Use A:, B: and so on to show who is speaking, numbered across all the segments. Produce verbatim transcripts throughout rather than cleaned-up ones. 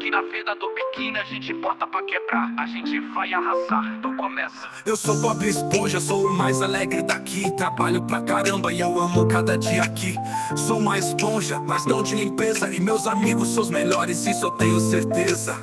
A: que na vida do biquíni a gente bota pra quebrar. A gente vai arrasar, então começa.
B: Eu sou Bob Esponja, sou o mais alegre daqui. Trabalho pra caramba e eu amo cada dia aqui. Sou uma esponja, mas não de limpeza. E meus amigos são os melhores, isso eu tenho certeza.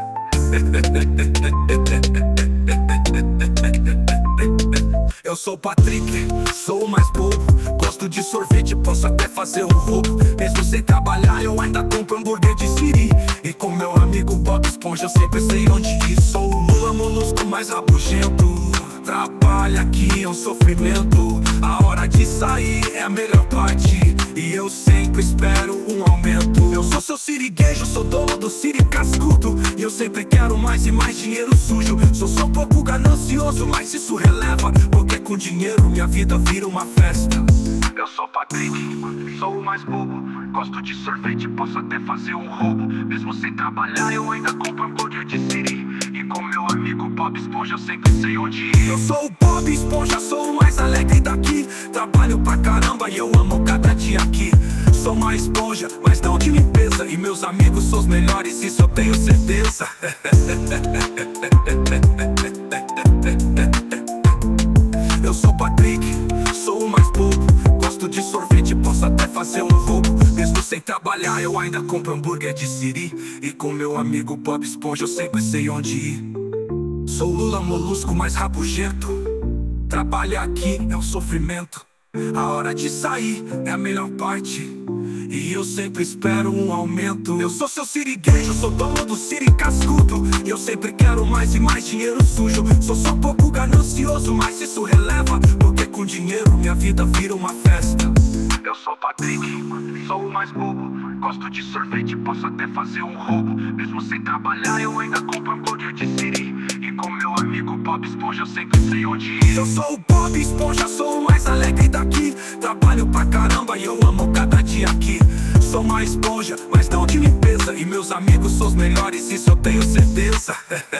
B: Eu sou o Patrick, sou o mais bobo. Gosto de sorvete, posso até fazer um roubo. Mesmo sem trabalhar, eu ainda compro hambúrguer de siri. E com meu amigo Bob Esponja, eu sempre sei onde ir. Sou o Lula Molusco mais rabugento. Trabalho aqui é um sofrimento. A hora de sair é a melhor parte. E eu sempre espero um aumento. Eu sou seu siriguejo, sou dono do siri cascudo. E eu sempre quero mais e mais dinheiro sujo. Sou só um pouco ganancioso, mas isso releva, porque com dinheiro minha vida vira uma festa.
A: Eu sou Patrick, sou o mais bobo. Gosto de sorvete, posso até fazer um roubo. Mesmo sem trabalhar, eu ainda compro hambúrguer de siri. E com meu amigo Bob Esponja, eu sempre sei onde ir.
B: Eu sou o Bob Esponja, sou o mais alegre daqui. Trabalho pra caramba e eu amo cada dia aqui. Sou uma esponja, mas não de limpeza. E meus amigos são os melhores, isso eu tenho certeza. Eu sou Patrick, sou o mais bobo. Gosto de sorvete, posso até fazer um roubo. Mesmo sem trabalhar, eu ainda compro hambúrguer de siri. E com meu amigo Bob Esponja, eu sempre sei onde ir. Sou o Lula Molusco mais rabugento. Trabalho aqui é um sofrimento. A hora de sair é a melhor parte. E eu sempre espero um aumento. Eu sou seu siriguejo, sou dono do siri cascudo. E eu sempre quero mais e mais dinheiro sujo. Sou só um pouco ganancioso, mas isso releva, porque com dinheiro minha vida vira uma festa.
A: Eu sou Patrick, sou o mais bobo. Gosto de sorvete, posso até fazer um roubo. Mesmo sem trabalhar, eu ainda compro hambúrguer de siri. E com meu amigo Bob Esponja, eu sempre sei onde ir.
B: Eu sou o Bob Esponja, sou o mais alegre daqui. Trabalho pra caramba e eu amo cada dia aqui. Sou uma esponja, mas não de limpeza. E meus amigos são os melhores, isso eu tenho certeza.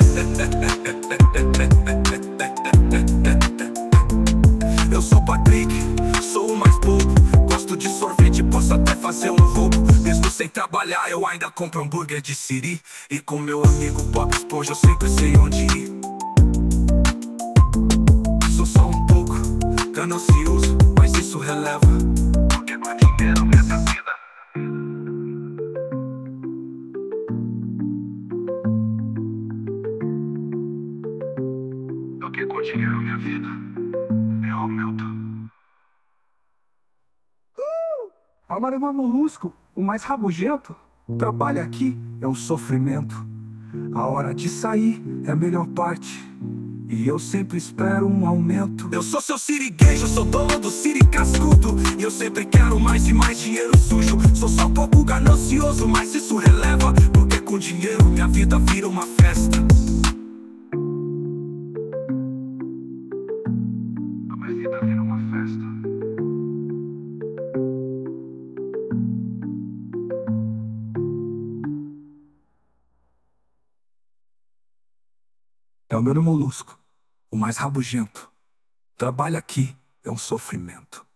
B: Eu sou Patrick, sou o mais bobo. Gosto de sorvete, posso até fazer um roubo. Mesmo sem trabalhar, eu ainda compro hambúrguer de siri. E com meu amigo Bob Esponja, eu sempre sei onde ir. Sou só um pouco ganancioso, mas isso releva,
A: porque com dinheiro minha vida. Porque com dinheiro minha vida eu aumento.
B: Amarelo Molusco, o mais rabugento. Trabalho aqui é um sofrimento. A hora de sair é a melhor parte. E eu sempre espero um aumento. Eu sou seu siriguejo, sou dono do siri cascudo. E eu sempre quero mais e mais dinheiro sujo. Sou só um pouco ganancioso, mas isso releva, porque com dinheiro minha vida vira uma festa.
A: A minha vida vira uma festa.
B: É o meu Molusco, o mais rabugento. Trabalho aqui é um sofrimento.